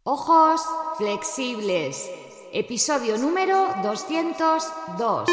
Ojos flexibles, episodio número 202.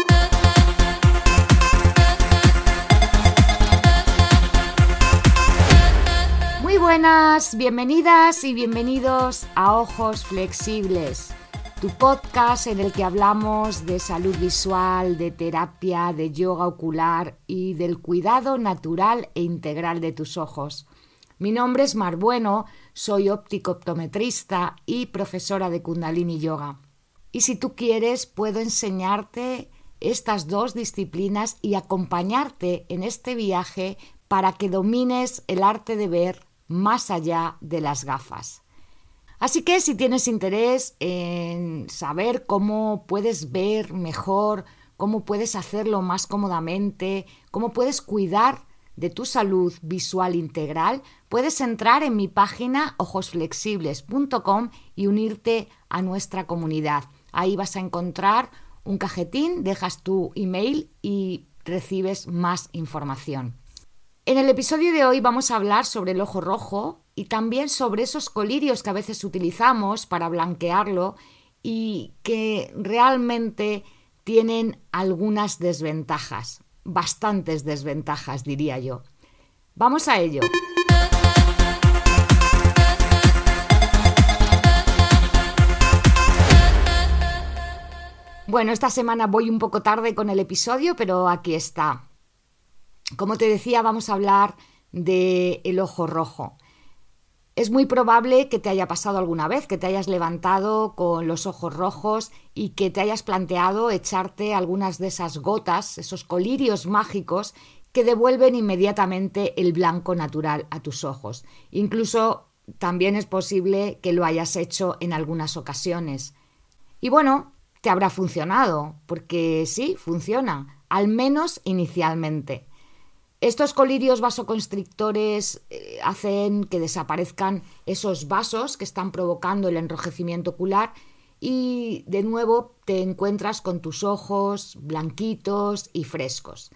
Muy buenas, bienvenidas y bienvenidos a Ojos Flexibles, tu podcast en el que hablamos de salud visual, de terapia, de yoga ocular y del cuidado natural e integral de tus ojos. Mi nombre es Mar Bueno, soy óptico-optometrista y profesora de Kundalini Yoga. Y si tú quieres, puedo enseñarte estas dos disciplinas y acompañarte en este viaje para que domines el arte de ver más allá de las gafas. Así que si tienes interés en saber cómo puedes ver mejor, cómo puedes hacerlo más cómodamente, cómo puedes cuidar de tu salud visual integral, puedes entrar en mi página ojosflexibles.com y unirte a nuestra comunidad. Ahí vas a encontrar un cajetín, dejas tu email y recibes más información. En el episodio de hoy vamos a hablar sobre el ojo rojo y también sobre esos colirios que a veces utilizamos para blanquearlo y que realmente tienen algunas desventajas. Bastantes desventajas, diría yo. Vamos a ello. Bueno, esta semana voy un poco tarde con el episodio, pero aquí está. Como te decía, vamos a hablar del ojo rojo. Es muy probable que te haya pasado alguna vez, que te hayas levantado con los ojos rojos y que te hayas planteado echarte algunas de esas gotas, esos colirios mágicos que devuelven inmediatamente el blanco natural a tus ojos. Incluso también es posible que lo hayas hecho en algunas ocasiones. Y bueno, te habrá funcionado, porque sí, funciona, al menos inicialmente. Estos colirios vasoconstrictores hacen que desaparezcan esos vasos que están provocando el enrojecimiento ocular y de nuevo te encuentras con tus ojos blanquitos y frescos.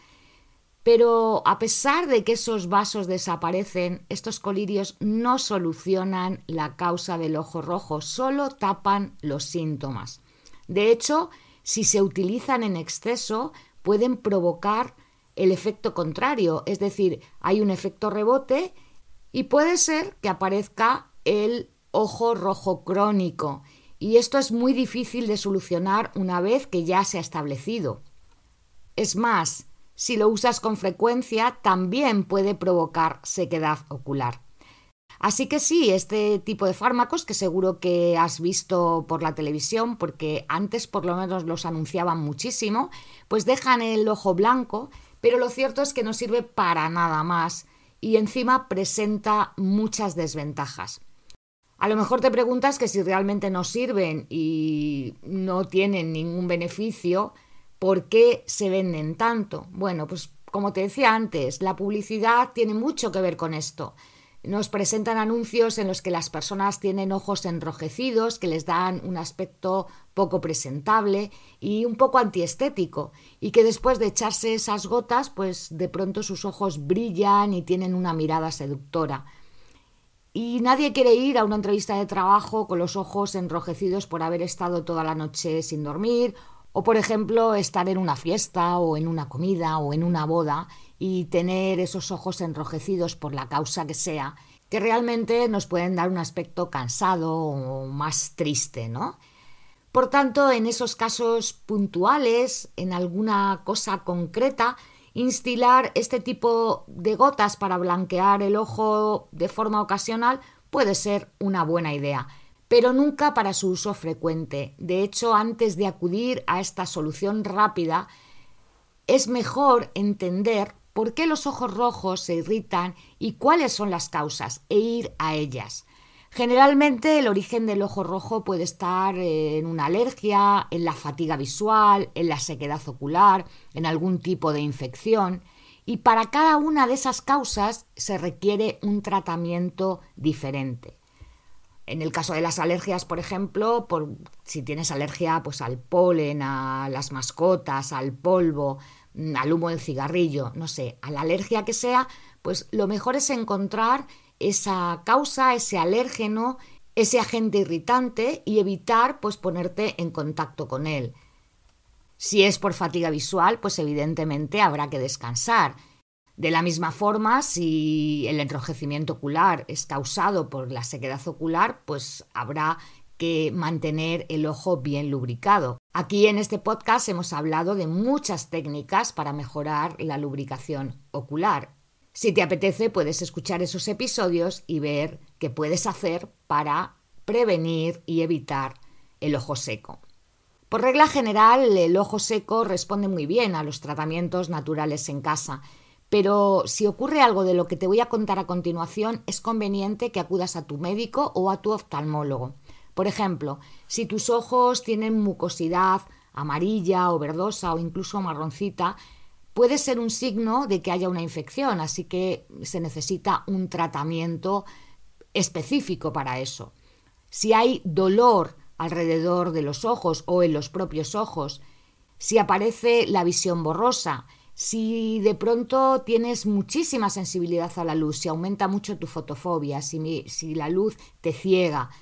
Pero a pesar de que esos vasos desaparecen, estos colirios no solucionan la causa del ojo rojo, solo tapan los síntomas. De hecho, si se utilizan en exceso, pueden provocar el efecto contrario, es decir, hay un efecto rebote y puede ser que aparezca el ojo rojo crónico y esto es muy difícil de solucionar una vez que ya se ha establecido. Es más, si lo usas con frecuencia también puede provocar sequedad ocular. Así que sí, este tipo de fármacos que seguro que has visto por la televisión, porque antes por lo menos los anunciaban muchísimo, pues dejan el ojo blanco, pero lo cierto es que no sirve para nada más y encima presenta muchas desventajas. A lo mejor te preguntas que si realmente no sirven y no tienen ningún beneficio, ¿por qué se venden tanto? Bueno, pues como te decía antes, la publicidad tiene mucho que ver con esto. Nos presentan anuncios en los que las personas tienen ojos enrojecidos que les dan un aspecto poco presentable y un poco antiestético y que después de echarse esas gotas pues de pronto sus ojos brillan y tienen una mirada seductora. Y nadie quiere ir a una entrevista de trabajo con los ojos enrojecidos por haber estado toda la noche sin dormir o por ejemplo estar en una fiesta o en una comida o en una boda y tener esos ojos enrojecidos por la causa que sea, que realmente nos pueden dar un aspecto cansado o más triste, ¿no? Por tanto, en esos casos puntuales, en alguna cosa concreta, instilar este tipo de gotas para blanquear el ojo de forma ocasional puede ser una buena idea, pero nunca para su uso frecuente. De hecho, antes de acudir a esta solución rápida, es mejor entender por qué los ojos rojos se irritan y cuáles son las causas e ir a ellas. Generalmente el origen del ojo rojo puede estar en una alergia, en la fatiga visual, en la sequedad ocular, en algún tipo de infección y para cada una de esas causas se requiere un tratamiento diferente. En el caso de las alergias, por ejemplo, si tienes alergia pues, al polen, a las mascotas, al polvo, al humo del cigarrillo, no sé, a la alergia que sea, pues lo mejor es encontrar esa causa, ese alérgeno ese agente irritante y evitar pues ponerte en contacto con él. Si es por fatiga visual, pues evidentemente habrá que descansar. De la misma forma, si el enrojecimiento ocular es causado por la sequedad ocular, pues habrá que mantener el ojo bien lubricado. Aquí en este podcast hemos hablado de muchas técnicas para mejorar la lubricación ocular. Si te apetece, puedes escuchar esos episodios y ver qué puedes hacer para prevenir y evitar el ojo seco. Por regla general, el ojo seco responde muy bien a los tratamientos naturales en casa, pero si ocurre algo de lo que te voy a contar a continuación, es conveniente que acudas a tu médico o a tu oftalmólogo. Por ejemplo, si tus ojos tienen mucosidad amarilla o verdosa o incluso marroncita, puede ser un signo de que haya una infección, así que se necesita un tratamiento específico para eso. Si hay dolor alrededor de los ojos o en los propios ojos, si aparece la visión borrosa, si de pronto tienes muchísima sensibilidad a la luz, si aumenta mucho tu fotofobia, si la luz te ciega,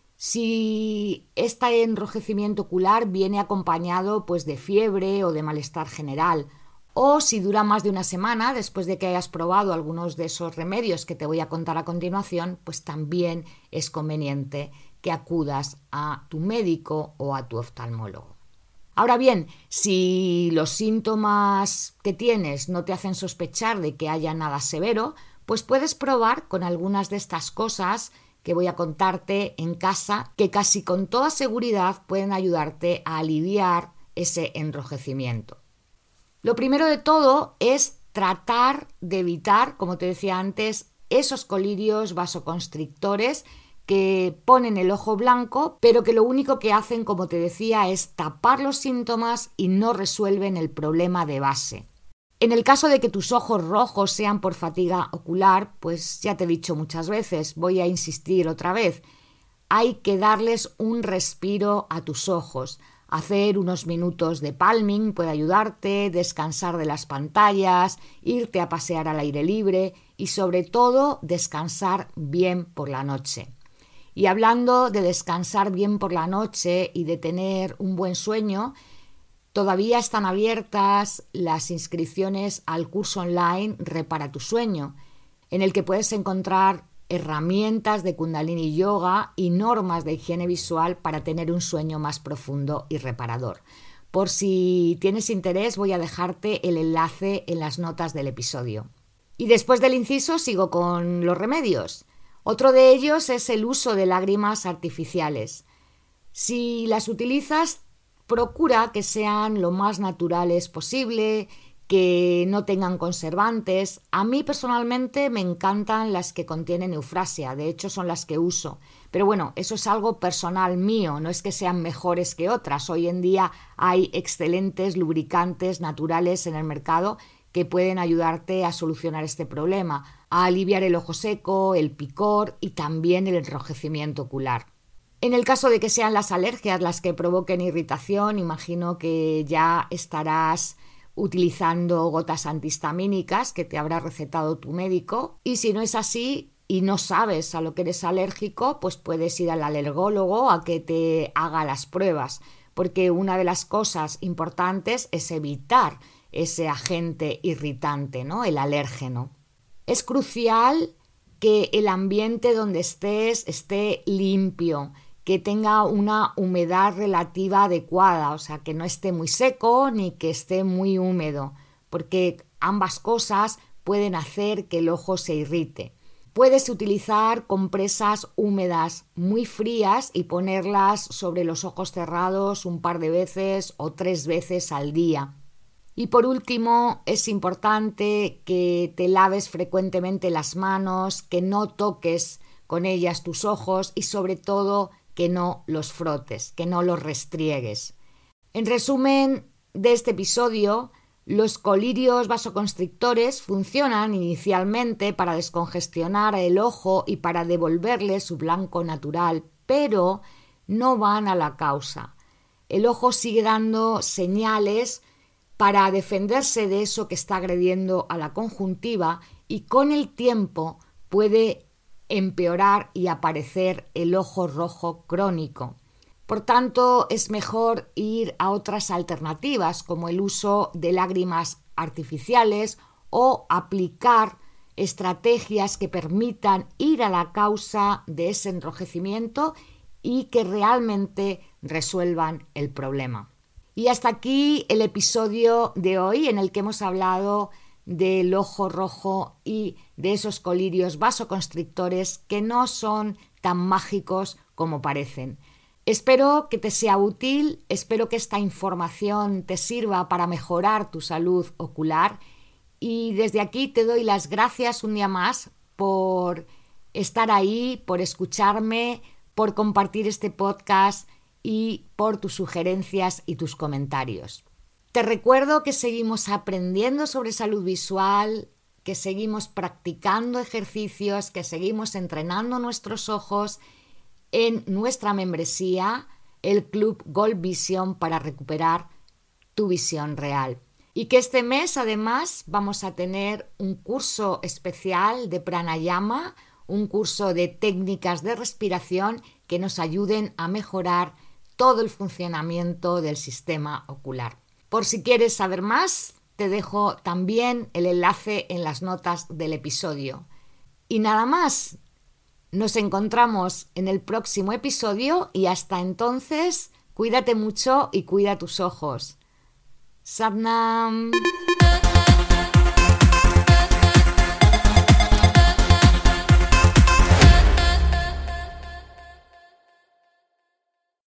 si este enrojecimiento ocular viene acompañado pues de fiebre o de malestar general, o si dura más de una semana después de que hayas probado algunos de esos remedios que te voy a contar a continuación, pues también es conveniente que acudas a tu médico o a tu oftalmólogo. Ahora bien, si los síntomas que tienes no te hacen sospechar de que haya nada severo, pues puedes probar con algunas de estas cosas que voy a contarte en casa, que casi con toda seguridad pueden ayudarte a aliviar ese enrojecimiento. Lo primero de todo es tratar de evitar, como te decía antes, esos colirios vasoconstrictores que ponen el ojo blanco, pero que lo único que hacen, como te decía, es tapar los síntomas y no resuelven el problema de base. En el caso de que tus ojos rojos sean por fatiga ocular, pues ya te he dicho muchas veces, voy a insistir otra vez, hay que darles un respiro a tus ojos. Hacer unos minutos de palming puede ayudarte, descansar de las pantallas, irte a pasear al aire libre y sobre todo descansar bien por la noche. Y hablando de descansar bien por la noche y de tener un buen sueño, todavía están abiertas las inscripciones al curso online Repara tu sueño, en el que puedes encontrar herramientas de Kundalini Yoga y normas de higiene visual para tener un sueño más profundo y reparador. Por si tienes interés, voy a dejarte el enlace en las notas del episodio. Y después del inciso sigo con los remedios. Otro de ellos es el uso de lágrimas artificiales. Si las utilizas, procura que sean lo más naturales posible, que no tengan conservantes. A mí personalmente me encantan las que contienen eufrasia, de hecho son las que uso. Pero bueno, eso es algo personal mío, no es que sean mejores que otras. Hoy en día hay excelentes lubricantes naturales en el mercado que pueden ayudarte a solucionar este problema, a aliviar el ojo seco, el picor y también el enrojecimiento ocular. En el caso de que sean las alergias las que provoquen irritación, imagino que ya estarás utilizando gotas antihistamínicas que te habrá recetado tu médico, y si no es así y no sabes a lo que eres alérgico, pues puedes ir al alergólogo a que te haga las pruebas, porque una de las cosas importantes es evitar ese agente irritante, ¿no? El alérgeno. Es crucial que el ambiente donde estés esté limpio, que tenga una humedad relativa adecuada, o sea, que no esté muy seco ni que esté muy húmedo, porque ambas cosas pueden hacer que el ojo se irrite. Puedes utilizar compresas húmedas muy frías y ponerlas sobre los ojos cerrados un par de veces o 3 veces al día. Y por último, es importante que te laves frecuentemente las manos, que no toques con ellas tus ojos y sobre todo que no los frotes, que no los restriegues. En resumen de este episodio, los colirios vasoconstrictores funcionan inicialmente para descongestionar el ojo y para devolverle su blanco natural, pero no van a la causa. El ojo sigue dando señales para defenderse de eso que está agrediendo a la conjuntiva y con el tiempo puede empeorar y aparecer el ojo rojo crónico. Por tanto, es mejor ir a otras alternativas como el uso de lágrimas artificiales o aplicar estrategias que permitan ir a la causa de ese enrojecimiento y que realmente resuelvan el problema. Y hasta aquí el episodio de hoy en el que hemos hablado del ojo rojo y de esos colirios vasoconstrictores que no son tan mágicos como parecen. Espero que te sea útil, espero que esta información te sirva para mejorar tu salud ocular y desde aquí te doy las gracias un día más por estar ahí, por escucharme, por compartir este podcast y por tus sugerencias y tus comentarios. Te recuerdo que seguimos aprendiendo sobre salud visual, que seguimos practicando ejercicios, que seguimos entrenando nuestros ojos en nuestra membresía, el Club Gold Vision, para recuperar tu visión real. Y que este mes además vamos a tener un curso especial de pranayama, un curso de técnicas de respiración que nos ayuden a mejorar todo el funcionamiento del sistema ocular. Por si quieres saber más, te dejo también el enlace en las notas del episodio. Y nada más, nos encontramos en el próximo episodio y hasta entonces, cuídate mucho y cuida tus ojos. Satnam.